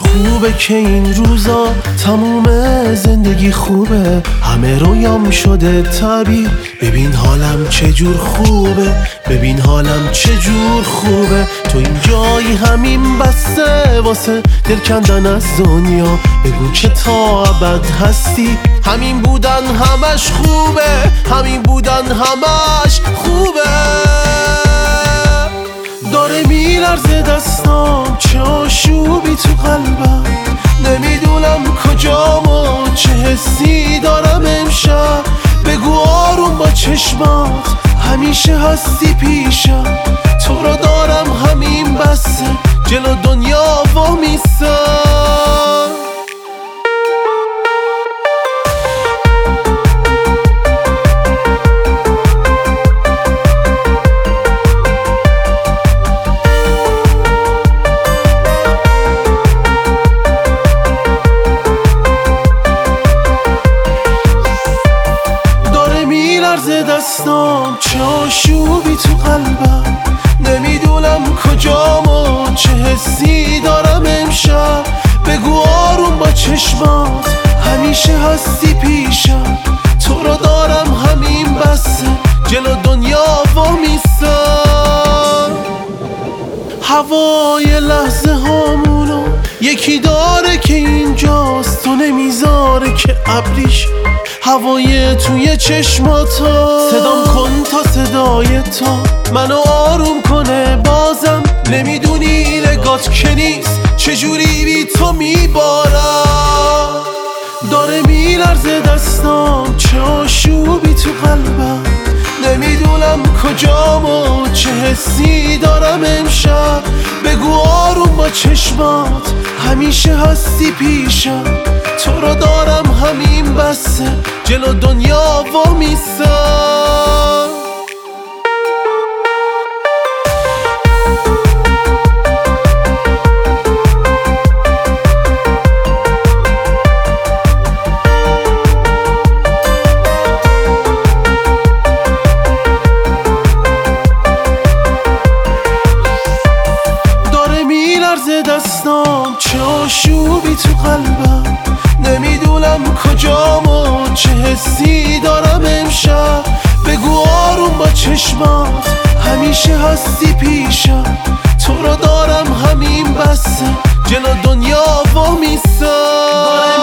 خوبه که این روزا تموم زندگی خوبه، همه رویام شده تعبیر. ببین حالم چجور خوبه، ببین حالم چجور خوبه. تو این جایی همین بسته واسه دل کندن از دنیا. بگو که تا ابد هستی، همین بودن همش خوبه، همین بودن همش خوبه. داره میلرزه دستام، چه آشوبی تو قلبم. نمیدونم کجام و چه حسی دارم امشب. بگو آروم با چشمات، همیشه هستی پیشم. تو رو دارم همین بسه، جلو دنیا وامیستم. دستام چه آشوبی تو قلبم. نمیدونم کجام و چه حسی دارم امشب. بگو آروم با چشمات، همیشه هستی پیشم. تو رو دارم همین بسه، جلو دنیا وامیستم. هوای لحظه هامونو یکی داره که اینجاست، تو نمیذاره که ابریش. هوای توی چشماتو صدام کن تا صدای تو منو آروم کنه. بازم نمیدونی نگات که نیست، چجوری بی تو میبارم. داره میلرزه دستام، چه آشوبی تو قلبم. نمیدونم کجام و چه حسی دارم امشب. بگو آروم با چشمات، همیشه هستی پیشم. تو رو دارم همین بسه، جلو دنیا وامیستم. دستام چه آشوبی تو قلبم. نمیدونم کجام و چه حسی دارم امشب. بگو آروم با چشمات، همیشه هستی پیشم. تو رو دارم همین بسه، جلو دنیا وامیستم.